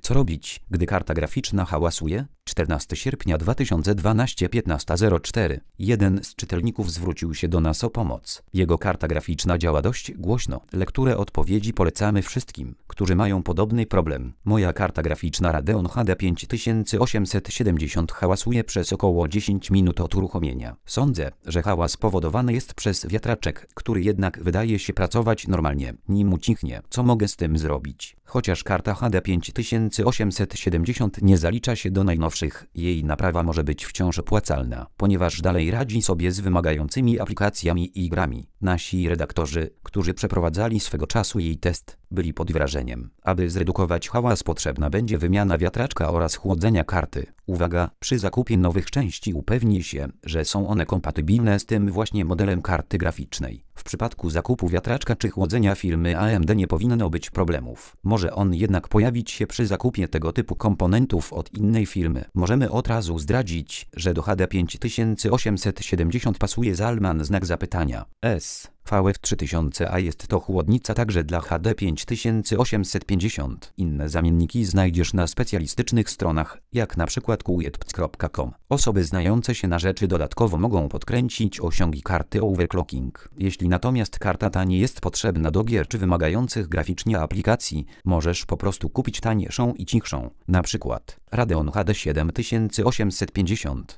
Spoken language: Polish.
Co robić, gdy karta graficzna hałasuje? 14 sierpnia 2012 15:04. Jeden z czytelników zwrócił się do nas o pomoc. Jego karta graficzna działa dość głośno. Lekturę odpowiedzi polecamy wszystkim, którzy mają podobny problem. Moja karta graficzna Radeon HD 5870 hałasuje przez około 10 minut od uruchomienia. Sądzę, że hałas spowodowany jest przez wiatraczek, który jednak wydaje się pracować normalnie, nim ucichnie. Co mogę z tym zrobić? Chociaż karta HD 5870 nie zalicza się do najnowszych, jej naprawa może być wciąż opłacalna, ponieważ dalej radzi sobie z wymagającymi aplikacjami i grami. Nasi redaktorzy, którzy przeprowadzali swego czasu jej test, byli pod wrażeniem. Aby zredukować hałas, potrzebna będzie wymiana wiatraczka oraz chłodzenia karty. Uwaga! Przy zakupie nowych części upewnij się, że są one kompatybilne z tym właśnie modelem karty graficznej. W przypadku zakupu wiatraczka czy chłodzenia firmy AMD nie powinno być problemów. Może on jednak pojawić się przy zakupie tego typu komponentów od innej firmy. Możemy od razu zdradzić, że do HD 5870 pasuje Zalman znak zapytania VF 3000, a jest to chłodnica także dla HD 5850. Inne zamienniki znajdziesz na specjalistycznych stronach, jak na przykład qwitps.com. Osoby znające się na rzeczy dodatkowo mogą podkręcić osiągi karty overclocking. Jeśli natomiast karta ta nie jest potrzebna do gier czy wymagających graficznie aplikacji, możesz po prostu kupić tańszą i cichszą, na przykład Radeon HD 7850.